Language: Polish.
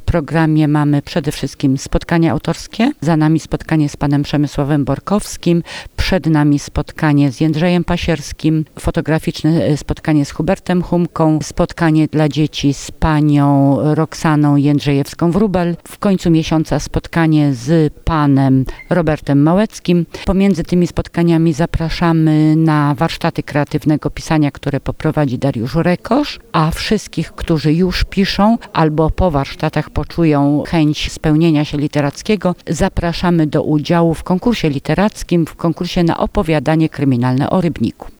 programie mamy przede wszystkim spotkania autorskie, za nami spotkanie z panem Przemysławem Borkowskim, przed nami spotkanie z Jędrzejem Pasierskim, fotograficzne spotkanie z Hubertem Humką, spotkanie dla dzieci z panią Roxaną Jędrzejewską-Wróbel, w końcu miesiąca spotkanie z panem Robertem Małeckim. Pomiędzy tymi spotkaniami zapraszamy na warsztaty kreatywnego pisania, które poprowadzi Dariusz Rekosz, a wszystkich, którzy już piszą albo po warsztatach poczują chęć spełnienia się literackiego, zapraszamy do udziału w konkursie literackim, w konkursie na opowiadanie kryminalne o Rybniku.